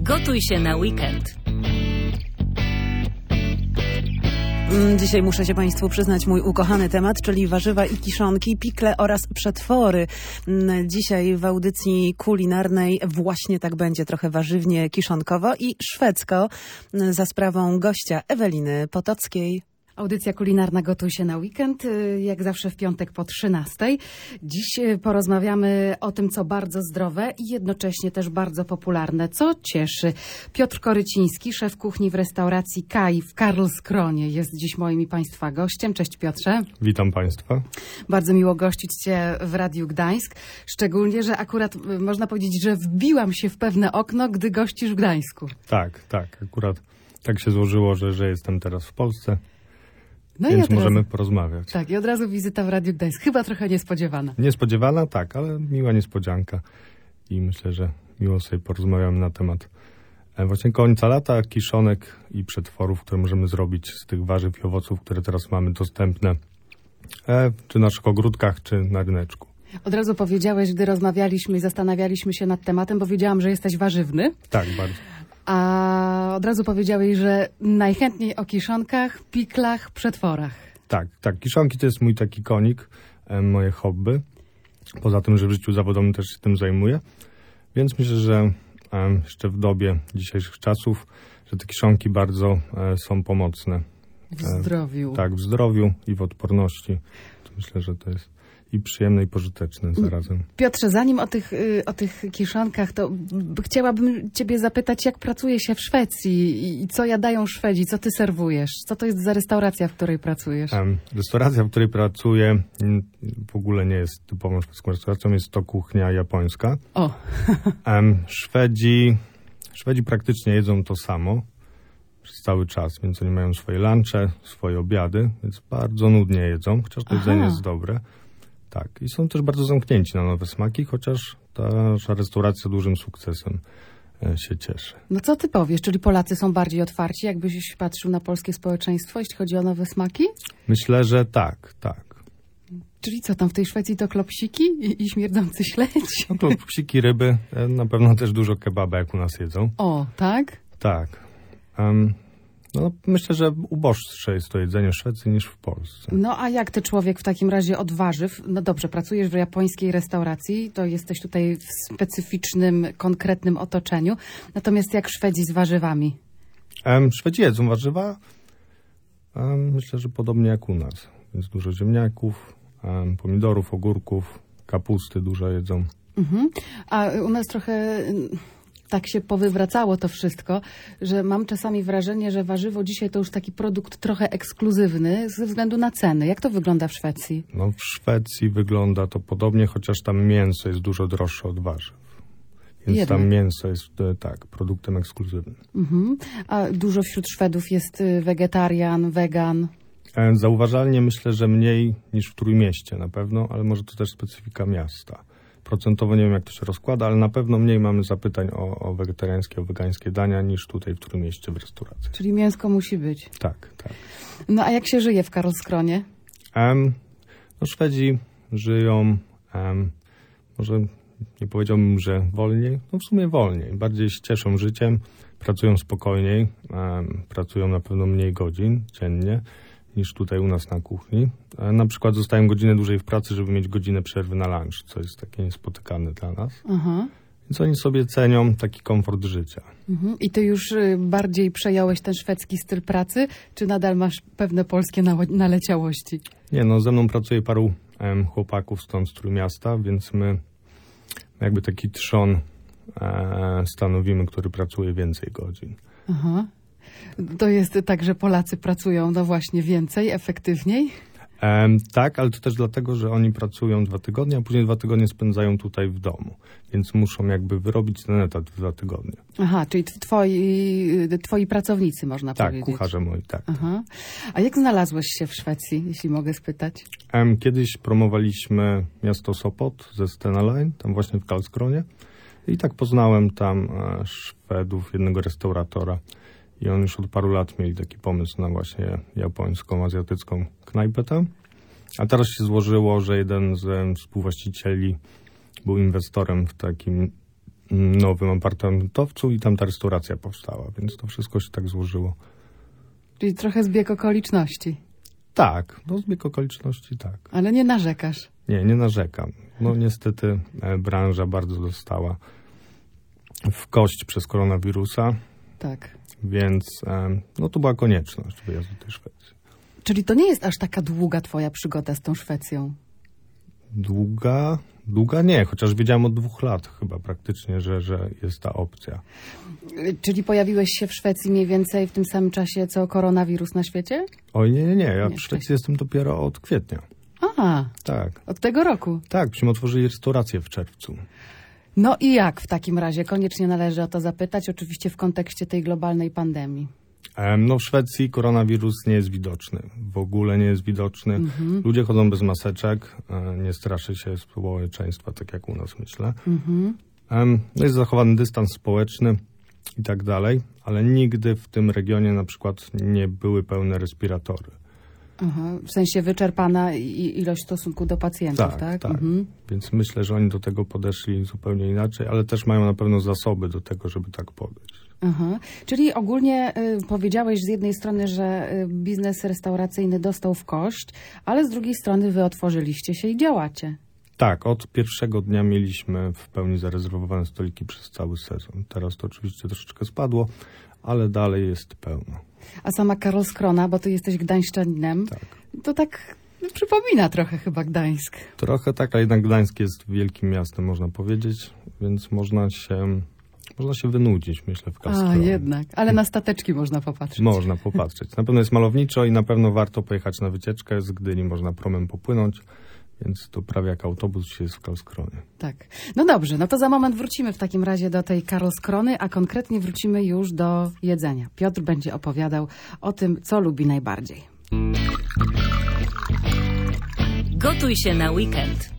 Gotuj się na weekend. Dzisiaj muszę się Państwu przyznać mój ukochany temat, czyli warzywa i kiszonki, pikle oraz przetwory. Dzisiaj w audycji kulinarnej właśnie tak będzie, trochę warzywnie, kiszonkowo i szwedzko za sprawą gościa Eweliny Potockiej. Audycja kulinarna Gotuj się na weekend, jak zawsze w piątek po 13:00. Dziś porozmawiamy o tym, co bardzo zdrowe i jednocześnie też bardzo popularne, co cieszy. Piotr Koryciński, szef kuchni w restauracji Kaj w Karlskronie, jest dziś moim i Państwa gościem. Cześć Piotrze. Witam Państwa. Bardzo miło gościć Cię w Radiu Gdańsk, szczególnie, że akurat można powiedzieć, że wbiłam się w pewne okno, gdy gościsz w Gdańsku. Tak. Akurat tak się złożyło, że jestem teraz w Polsce. No Więc możemy porozmawiać. Tak, i od razu wizyta w Radiu Gdańsk. Chyba trochę niespodziewana. Niespodziewana, tak, ale miła niespodzianka. I myślę, że miło sobie porozmawiamy na temat właśnie końca lata, kiszonek i przetworów, które możemy zrobić z tych warzyw i owoców, które teraz mamy dostępne czy w naszych ogródkach, czy na ryneczku. Od razu powiedziałeś, gdy rozmawialiśmy i zastanawialiśmy się nad tematem, bo wiedziałam, że jesteś warzywny. Tak, bardzo. A od razu powiedziałeś, że najchętniej o kiszonkach, piklach, przetworach. Tak. Kiszonki to jest mój taki konik, moje hobby. Poza tym, że w życiu zawodowym też się tym zajmuję. Więc myślę, że jeszcze w dobie dzisiejszych czasów, że te kiszonki bardzo są pomocne. W zdrowiu. Tak, w zdrowiu i w odporności. Myślę, że to jest i przyjemne, i pożyteczne zarazem. Piotrze, zanim o tych kiszonkach, to chciałabym Ciebie zapytać, jak pracuje się w Szwecji i co jadają Szwedzi, co Ty serwujesz? Co to jest za restauracja, w której pracujesz? Restauracja, w której pracuję, w ogóle nie jest typową szwedzką restauracją, jest to kuchnia japońska. O! Szwedzi praktycznie jedzą to samo przez cały czas, więc oni mają swoje lunche, swoje obiady, więc bardzo nudnie jedzą, chociaż to jedzenie jest dobre. Tak, i są też bardzo zamknięci na nowe smaki, chociaż ta nasza restauracja dużym sukcesem się cieszy. No co ty powiesz, czyli Polacy są bardziej otwarci, jakbyś patrzył na polskie społeczeństwo, jeśli chodzi o nowe smaki? Myślę, że tak. Czyli co tam w tej Szwecji, to klopsiki i śmierdzący śledź? No klopsiki, ryby, na pewno też dużo kebaba, jak u nas jedzą. O, tak? Tak. No, myślę, że uboższe jest to jedzenie w Szwecji niż w Polsce. No a jak ty, człowiek, w takim razie od warzyw? No dobrze, pracujesz w japońskiej restauracji, to jesteś tutaj w specyficznym, konkretnym otoczeniu. Natomiast jak Szwedzi z warzywami? Szwedzi jedzą warzywa, myślę, że podobnie jak u nas. Więc dużo ziemniaków, pomidorów, ogórków, kapusty dużo jedzą. A u nas trochę tak się powywracało to wszystko, że mam czasami wrażenie, że warzywo dzisiaj to już taki produkt trochę ekskluzywny ze względu na ceny. Jak to wygląda w Szwecji? No w Szwecji wygląda to podobnie, chociaż tam mięso jest dużo droższe od warzyw. Więc tam mięso jest produktem ekskluzywnym. A dużo wśród Szwedów jest wegetarian, wegan? Zauważalnie myślę, że mniej niż w Trójmieście na pewno, ale może to też specyfika miasta. Procentowo nie wiem, jak to się rozkłada, ale na pewno mniej mamy zapytań o wegetariańskie, o wegańskie dania niż tutaj w Trójmieście w restauracji. Czyli mięsko musi być. Tak. No a jak się żyje w Karlskronie? No Szwedzi żyją, może nie powiedziałbym, że wolniej, no w sumie wolniej. Bardziej się cieszą życiem, pracują spokojniej, pracują na pewno mniej godzin dziennie niż tutaj u nas na kuchni. Na przykład zostają godzinę dłużej w pracy, żeby mieć godzinę przerwy na lunch, co jest takie niespotykane dla nas. Więc oni sobie cenią taki komfort życia. I ty już bardziej przejąłeś ten szwedzki styl pracy, czy nadal masz pewne polskie naleciałości? Nie, no ze mną pracuje paru chłopaków stąd z Trójmiasta, więc my jakby taki trzon stanowimy, który pracuje więcej godzin. To jest tak, że Polacy pracują, no właśnie, więcej, efektywniej? Tak, ale to też dlatego, że oni pracują 2 tygodnie, a później 2 tygodnie spędzają tutaj w domu. Więc muszą jakby wyrobić ten etat w 2 tygodnie. Aha, czyli twoi pracownicy, można powiedzieć. Tak, kucharze moi, tak. A jak znalazłeś się w Szwecji, jeśli mogę spytać? Kiedyś promowaliśmy miasto Sopot ze Stena Line, tam właśnie w Karlskronie. I tak poznałem tam Szwedów, jednego restauratora. I on już od paru lat mieli taki pomysł na właśnie japońską, azjatycką knajpę tam. A teraz się złożyło, że jeden ze współwłaścicieli był inwestorem w takim nowym apartamentowcu i tam ta restauracja powstała, więc to wszystko się tak złożyło. Czyli trochę zbieg okoliczności. Tak, no zbieg okoliczności tak. Ale nie narzekasz. Nie narzekam. No niestety branża bardzo dostała w kość przez koronawirusa, Tak. więc no to była konieczność wyjazdu do tej Szwecji. Czyli to nie jest aż taka długa twoja przygoda z tą Szwecją? Długa nie, chociaż wiedziałem od 2 lat chyba praktycznie, że jest ta opcja. Czyli pojawiłeś się w Szwecji mniej więcej w tym samym czasie, co koronawirus na świecie? Oj, nie, ja Nie, w Szwecji wcześniej. jestem dopiero od kwietnia. A, Tak, od tego roku. byśmy otworzyli restaurację w czerwcu. No i jak w takim razie? Koniecznie należy o to zapytać, oczywiście w kontekście tej globalnej pandemii. No w Szwecji koronawirus nie jest widoczny. W ogóle nie jest widoczny. Ludzie chodzą bez maseczek. Nie straszy się społeczeństwa, tak jak u nas, myślę. No jest zachowany dystans społeczny i tak dalej, ale nigdy w tym regionie na przykład nie były pełne respiratory. Aha, w sensie wyczerpana ilość w stosunku do pacjentów, tak? Tak. Więc myślę, że oni do tego podeszli zupełnie inaczej, ale też mają na pewno zasoby do tego, żeby tak podejść. Aha. Czyli ogólnie powiedziałeś z jednej strony, że biznes restauracyjny dostał w kość, ale z drugiej strony wy otworzyliście się i działacie. Tak, od pierwszego dnia mieliśmy w pełni zarezerwowane stoliki przez cały sezon. Teraz to oczywiście troszeczkę spadło, ale dalej jest pełno. A sama Karlskrona, bo ty jesteś gdańszczaninem, Tak. to tak przypomina trochę chyba Gdańsk. Trochę tak, ale jednak Gdańsk jest wielkim miastem, można powiedzieć, więc można się wynudzić, myślę, w A, Karlskronie. jednak. Ale na stateczki można popatrzeć. Można popatrzeć. Na pewno jest malowniczo i na pewno warto pojechać na wycieczkę. Z Gdyni można promem popłynąć, więc to prawie jak autobus się jest w Karlskronie. Tak. No dobrze, no to za moment wrócimy w takim razie do tej Karlskrony, a konkretnie wrócimy już do jedzenia. Piotr będzie opowiadał o tym, co lubi najbardziej. Gotuj się na weekend.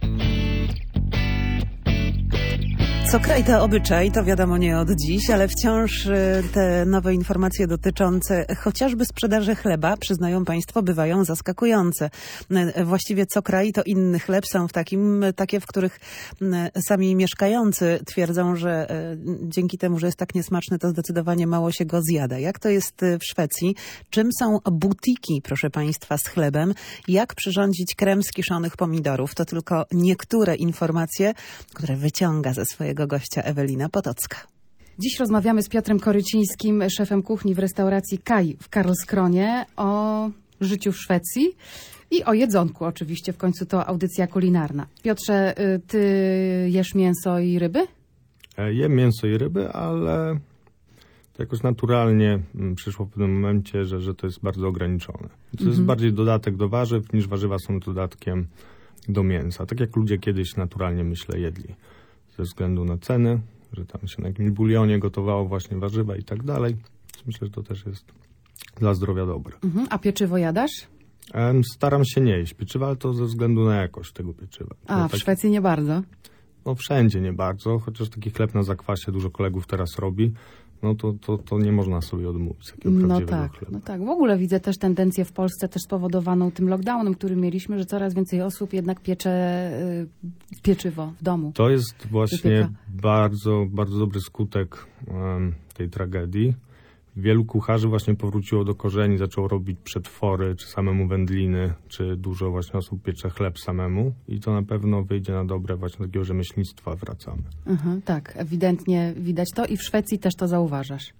Co kraj to obyczaj, to wiadomo nie od dziś, ale wciąż te nowe informacje dotyczące chociażby sprzedaży chleba, przyznają państwo, bywają zaskakujące. Właściwie co kraj to inny chleb, są takie, w których sami mieszkający twierdzą, że dzięki temu, że jest tak niesmaczny, to zdecydowanie mało się go zjada. Jak to jest w Szwecji? Czym są butiki, proszę państwa, z chlebem? Jak przyrządzić krem z kiszonych pomidorów? To tylko niektóre informacje, które wyciąga ze swojego gościa Ewelina Potocka. Dziś rozmawiamy z Piotrem Korycińskim, szefem kuchni w restauracji Kaj w Karlskronie, o życiu w Szwecji i o jedzonku oczywiście, w końcu to audycja kulinarna. Piotrze, ty jesz mięso i ryby? Jem mięso i ryby, ale to jakoś naturalnie przyszło w pewnym momencie, że to jest bardzo ograniczone. To jest bardziej dodatek do warzyw, niż warzywa są dodatkiem do mięsa. Tak jak ludzie kiedyś naturalnie, myślę, jedli. Ze względu na ceny, że tam się na jakimś bulionie gotowało właśnie warzywa i tak dalej. Myślę, że to też jest dla zdrowia dobre. A pieczywo jadasz? Staram się nie jeść pieczywa, ale to ze względu na jakość tego pieczywa. A, w Szwecji nie bardzo? No wszędzie nie bardzo, chociaż taki chleb na zakwasie dużo kolegów teraz robi. No to nie można sobie odmówić takiego prawdziwego chleba. No tak. W ogóle widzę też tendencję w Polsce też spowodowaną tym lockdownem, który mieliśmy, że coraz więcej osób jednak piecze pieczywo w domu. To jest właśnie Wypieka. bardzo, bardzo dobry skutek tej tragedii. Wielu kucharzy właśnie powróciło do korzeni, zaczęło robić przetwory, czy samemu wędliny, czy dużo właśnie osób piecze chleb samemu i to na pewno wyjdzie na dobre właśnie takiego rzemieślnictwa wracamy. Tak, ewidentnie widać to i w Szwecji też to zauważasz.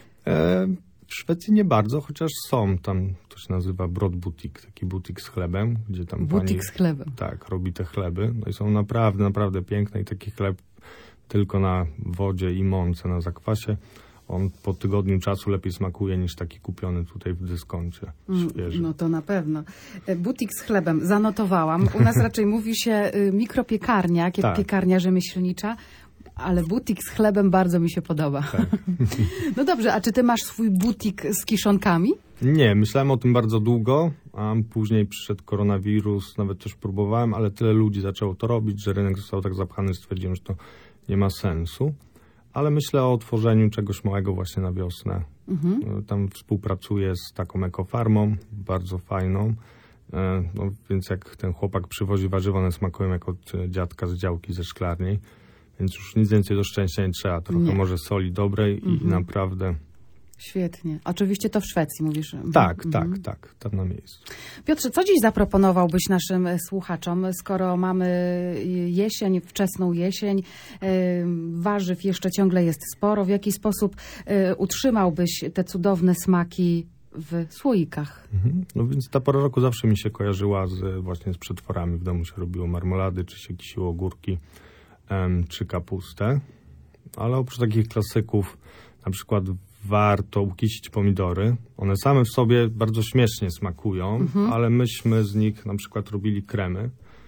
W Szwecji nie bardzo, chociaż są tam, to się nazywa Brotbutik, taki butik z chlebem, gdzie tam Butik z chlebem. Tak, robi te chleby. No i są naprawdę, naprawdę piękne i taki chleb tylko na wodzie i mące, na zakwasie. On po tygodniu czasu lepiej smakuje niż taki kupiony tutaj w dyskoncie świeży. No to na pewno. Butik z chlebem, zanotowałam. U nas raczej mówi się mikropiekarnia, jak Tak. piekarnia rzemieślnicza, ale butik z chlebem bardzo mi się podoba. Tak. No dobrze, a czy ty masz swój butik z kiszonkami? Nie, myślałem o tym bardzo długo, a później przyszedł koronawirus, nawet też próbowałem, ale tyle ludzi zaczęło to robić, że rynek został tak zapchany, stwierdziłem, że to nie ma sensu. Ale myślę o otworzeniu czegoś małego właśnie na wiosnę. Tam współpracuję z taką ekofarmą, bardzo fajną. No, więc jak ten chłopak przywozi warzywa, one smakują jak od dziadka z działki ze szklarni. Więc już nic więcej do szczęścia nie trzeba. Trochę może soli dobrej i naprawdę... Świetnie. Oczywiście to w Szwecji mówisz. Tak, tam na miejscu. Piotrze, co dziś zaproponowałbyś naszym słuchaczom, skoro mamy jesień, wczesną jesień, warzyw jeszcze ciągle jest sporo, w jaki sposób utrzymałbyś te cudowne smaki w słoikach? No więc ta pora roku zawsze mi się kojarzyła właśnie z przetworami. W domu się robiło marmolady, czy się kisiło ogórki, czy kapustę. Ale oprócz takich klasyków, na przykład warto ukisić pomidory. One same w sobie bardzo śmiesznie smakują, ale myśmy z nich na przykład robili kremy.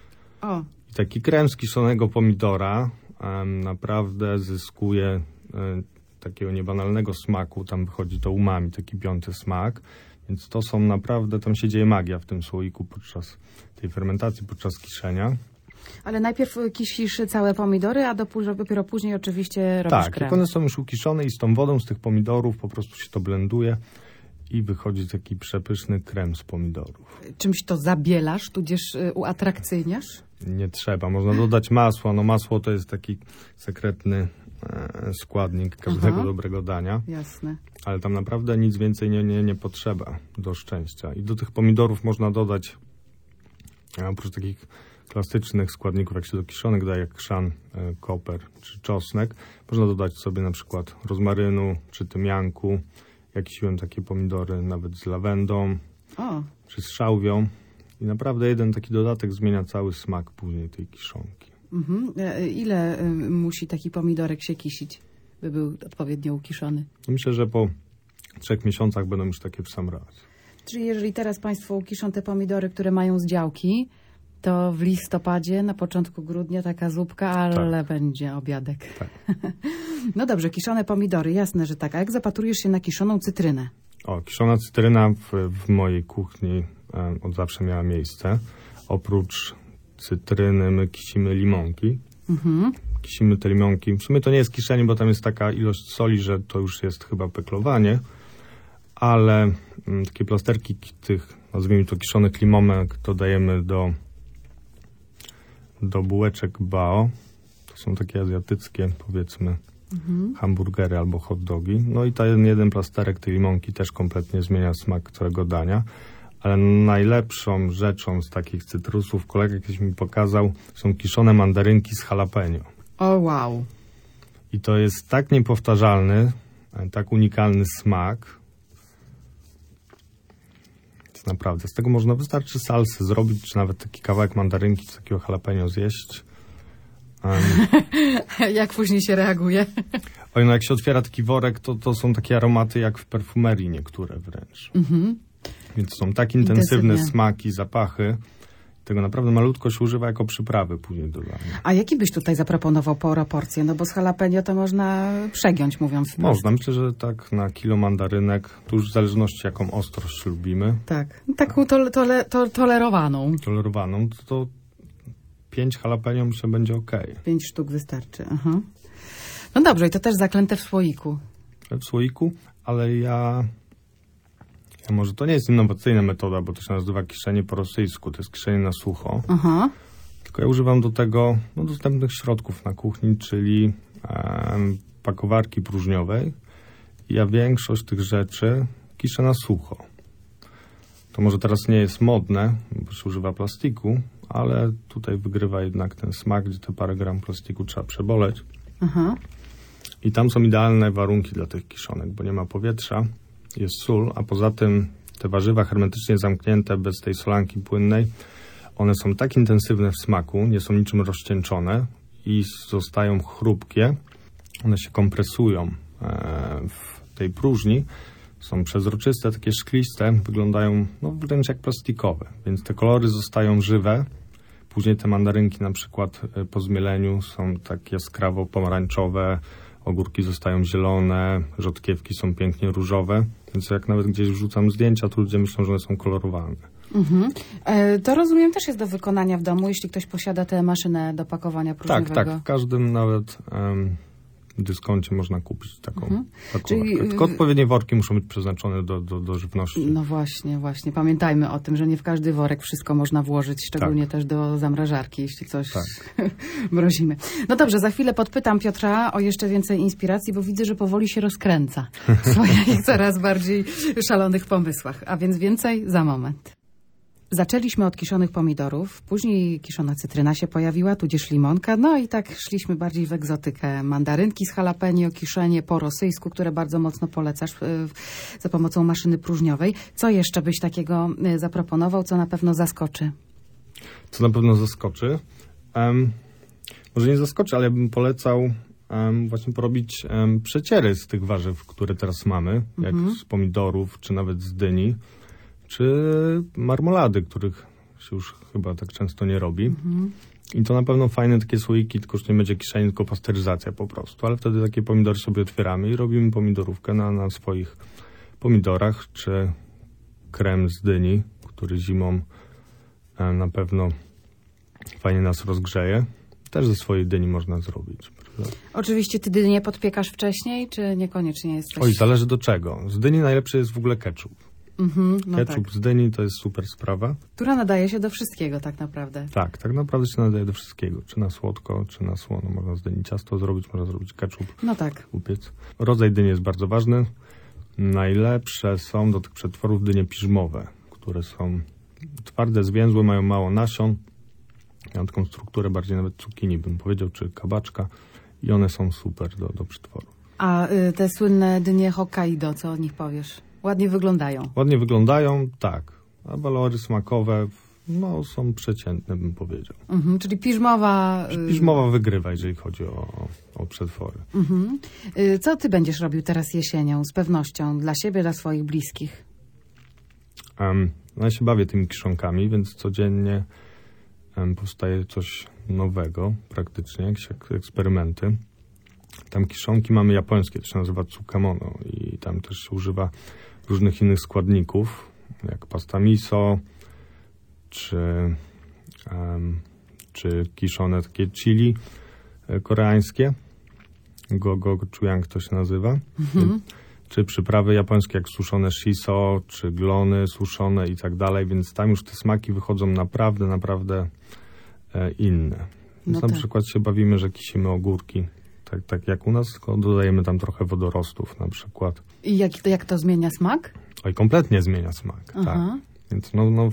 I taki krem z kiszonego pomidora naprawdę zyskuje takiego niebanalnego smaku. Tam wychodzi to umami, taki 5. smak. Więc to są naprawdę, tam się dzieje magia w tym słoiku podczas tej fermentacji, podczas kiszenia. Ale najpierw kisisz całe pomidory, a dopiero później oczywiście robisz krem. Tak, jak one są już ukiszone i z tą wodą z tych pomidorów po prostu się to blenduje i wychodzi taki przepyszny krem z pomidorów. Czymś to zabielasz, tudzież uatrakcyjniasz? Nie trzeba, można dodać masło. No masło to jest taki sekretny składnik każdego dobrego dania. Jasne. Ale tam naprawdę nic więcej nie potrzeba do szczęścia. I do tych pomidorów można dodać, oprócz takich klasycznych składników, jak się do kiszonek daje, jak chrzan, koper czy czosnek, można dodać sobie na przykład rozmarynu czy tymianku. Ja kisiłem takie pomidory nawet z lawendą czy z szałwią. I naprawdę jeden taki dodatek zmienia cały smak później tej kiszonki. Ile musi taki pomidorek się kisić, by był odpowiednio ukiszony? Myślę, że po 3 miesiącach będą już takie w sam raz. Czyli jeżeli teraz Państwo ukiszą te pomidory, które mają z działki, to w listopadzie, na początku grudnia taka zupka, ale będzie obiadek. Tak. No dobrze, kiszone pomidory, jasne, że tak. A jak zapatrujesz się na kiszoną cytrynę? Kiszona cytryna w mojej kuchni od zawsze miała miejsce. Oprócz cytryny my kisimy limonki. Kisimy te limonki. W sumie to nie jest kiszenie, bo tam jest taka ilość soli, że to już jest chyba peklowanie. Ale takie plasterki tych, nazwijmy to kiszonych limonek, to dajemy do bułeczek bao. To są takie azjatyckie, powiedzmy, hamburgery albo hot dogi. No i ten jeden plasterek tej limonki też kompletnie zmienia smak całego dania. Ale najlepszą rzeczą z takich cytrusów, kolega kiedyś mi pokazał, są kiszone mandarynki z jalapeno. O wow! I to jest tak niepowtarzalny, tak unikalny smak. Jest naprawdę. Z tego można wystarczy salsy zrobić, czy nawet taki kawałek mandarynki z takiego jalapeno zjeść. Jak później się reaguje? No jak się otwiera taki worek, to są takie aromaty jak w perfumerii niektóre wręcz. Więc są tak intensywne smaki, zapachy. Tego naprawdę malutko się używa jako przyprawy później do dania. A jaki byś tutaj zaproponował proporcję? No bo z jalapeno to można przegiąć, mówiąc wprost. Można. Myślę, że tak na kilo mandarynek, to już w zależności jaką ostrość lubimy. Tak. Taką tolerowaną. Tolerowaną, to 5 jalapeno myślę będzie okej. 5 sztuk wystarczy. No dobrze, i to też zaklęte w słoiku. W słoiku, ale ja może to nie jest innowacyjna metoda, bo to się nazywa kiszenie po rosyjsku. To jest kiszenie na sucho. Tylko ja używam do tego dostępnych środków na kuchni, czyli pakowarki próżniowej. I ja większość tych rzeczy kiszę na sucho. To może teraz nie jest modne, bo się używa plastiku, ale tutaj wygrywa jednak ten smak, gdzie te parę gram plastiku trzeba przeboleć. I tam są idealne warunki dla tych kiszonek, bo nie ma powietrza, jest sól, a poza tym te warzywa hermetycznie zamknięte, bez tej solanki płynnej, one są tak intensywne w smaku, nie są niczym rozcieńczone i zostają chrupkie. One się kompresują w tej próżni, są przezroczyste, takie szkliste, wyglądają wręcz jak plastikowe, więc te kolory zostają żywe. Później te mandarynki na przykład po zmieleniu są tak jaskrawo pomarańczowe, ogórki zostają zielone, rzodkiewki są pięknie różowe, więc jak nawet gdzieś wrzucam zdjęcia, to ludzie myślą, że one są kolorowane. To rozumiem też jest do wykonania w domu, jeśli ktoś posiada tę maszynę do pakowania próżniowego. Tak, w każdym nawet dyskoncie można kupić taką Czyli, workę. Tylko odpowiednie worki muszą być przeznaczone do żywności. No właśnie. Pamiętajmy o tym, że nie w każdy worek wszystko można włożyć, szczególnie też do zamrażarki, jeśli coś mrozimy. No dobrze, za chwilę podpytam Piotra o jeszcze więcej inspiracji, bo widzę, że powoli się rozkręca w swoich coraz bardziej szalonych pomysłach. A więc więcej za moment. Zaczęliśmy od kiszonych pomidorów, później kiszona cytryna się pojawiła, tudzież limonka, no i tak szliśmy bardziej w egzotykę. Mandarynki z jalapeno, kiszenie po rosyjsku, które bardzo mocno polecasz za pomocą maszyny próżniowej. Co jeszcze byś takiego zaproponował, co na pewno zaskoczy? Co na pewno zaskoczy? Może nie zaskoczy, ale ja bym polecał właśnie porobić przeciery z tych warzyw, które teraz mamy, jak z pomidorów, czy nawet z dyni, czy marmolady, których się już chyba tak często nie robi. I to na pewno fajne takie słoiki, tylko że nie będzie kiszenie, tylko pasteryzacja po prostu. Ale wtedy takie pomidory sobie otwieramy i robimy pomidorówkę na swoich pomidorach, czy krem z dyni, który zimą na pewno fajnie nas rozgrzeje. Też ze swojej dyni można zrobić. Prawda? Oczywiście ty dynię podpiekasz wcześniej, czy niekoniecznie jesteś? Oj, zależy do czego. Z dyni najlepszy jest w ogóle ketchup. Ketchup z dyni to jest super sprawa. Która nadaje się do wszystkiego tak naprawdę. Tak naprawdę się nadaje do wszystkiego. Czy na słodko, czy na słono. Można z dyni ciasto zrobić, można zrobić ketchup. No tak. Upiec. Rodzaj dyni jest bardzo ważny. Najlepsze są do tych przetworów dynie piżmowe, które są twarde, zwięzłe, mają mało nasion. Mają taką strukturę bardziej nawet cukinii, bym powiedział, czy kabaczka. I one są super do przetworu. A te słynne dynie Hokkaido, co o nich powiesz? Ładnie wyglądają. Ładnie wyglądają, tak. A walory smakowe są przeciętne, bym powiedział. Czyli piżmowa... Piżmowa wygrywa, jeżeli chodzi o przetwory. Co ty będziesz robił teraz jesienią, z pewnością, dla siebie, dla swoich bliskich? Ja się bawię tymi kiszonkami, więc codziennie powstaje coś nowego, praktycznie, jakieś eksperymenty. Tam kiszonki mamy japońskie, to się nazywa tsukamono i tam też się używa różnych innych składników, jak pasta miso, czy kiszone takie chili koreańskie, gochujang to się nazywa, czy przyprawy japońskie jak suszone shiso, czy glony suszone i tak dalej, więc tam już te smaki wychodzą naprawdę inne. Więc na przykład się bawimy, że kisimy ogórki, tak jak u nas, tylko dodajemy tam trochę wodorostów na przykład. I jak to zmienia smak? Oj, kompletnie zmienia smak, tak. Więc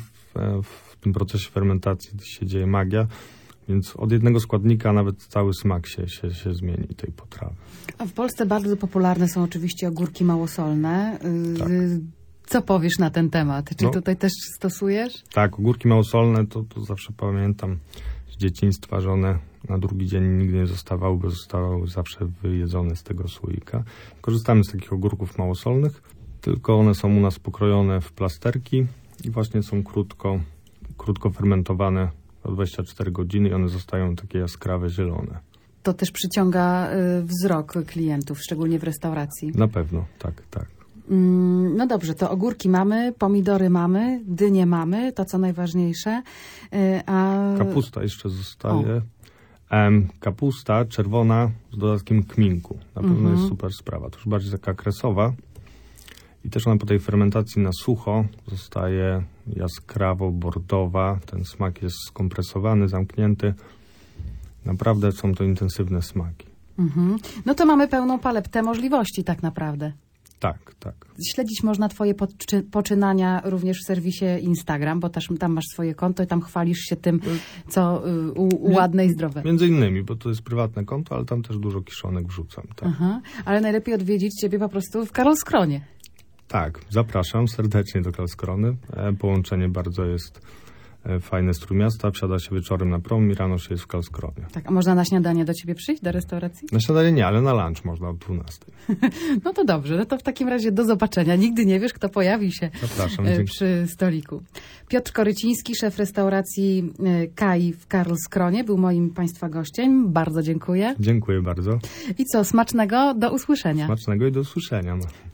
w tym procesie fermentacji się dzieje magia, więc od jednego składnika nawet cały smak się zmieni tej potrawy. A w Polsce bardzo popularne są oczywiście ogórki małosolne. Tak. Co powiesz na ten temat? Czy tutaj też stosujesz? Tak, ogórki małosolne to zawsze pamiętam z dzieciństwa, że one na drugi dzień nigdy nie zostawały, bo zostały zawsze wyjedzone z tego słoika. Korzystamy z takich ogórków małosolnych, tylko one są u nas pokrojone w plasterki i właśnie są krótko fermentowane o 24 godziny i one zostają takie jaskrawe, zielone. To też przyciąga wzrok klientów, szczególnie w restauracji. Na pewno, tak. No dobrze, to ogórki mamy, pomidory mamy, dynie mamy, to co najważniejsze. Kapusta jeszcze zostaje. Kapusta czerwona z dodatkiem kminku. Na pewno jest super sprawa. To już bardziej taka kresowa. I też ona po tej fermentacji na sucho zostaje jaskrawo bordowa. Ten smak jest skompresowany, zamknięty. Naprawdę są to intensywne smaki. No to mamy pełną paletę możliwości tak naprawdę. Tak. Śledzić można twoje poczynania również w serwisie Instagram, bo też tam masz swoje konto i tam chwalisz się tym, co ładne i zdrowe. Między innymi, bo to jest prywatne konto, ale tam też dużo kiszonek wrzucam. Tak. Ale najlepiej odwiedzić ciebie po prostu w Karlskronie. Tak, zapraszam serdecznie do Karlskrony. Połączenie bardzo jest fajne z Trójmiasta. Wsiada się wieczorem na prom i rano się jest w Karlskronie. Tak, a można na śniadanie do ciebie przyjść, do restauracji? Na śniadanie nie, ale na lunch można o 12. No to dobrze, no to w takim razie do zobaczenia. Nigdy nie wiesz, kto pojawi się przy stoliku. Piotr Koryciński, szef restauracji Kai w Karlskronie, był moim państwa gościem. Bardzo dziękuję. Dziękuję bardzo. I co, smacznego, do usłyszenia. Smacznego i do usłyszenia.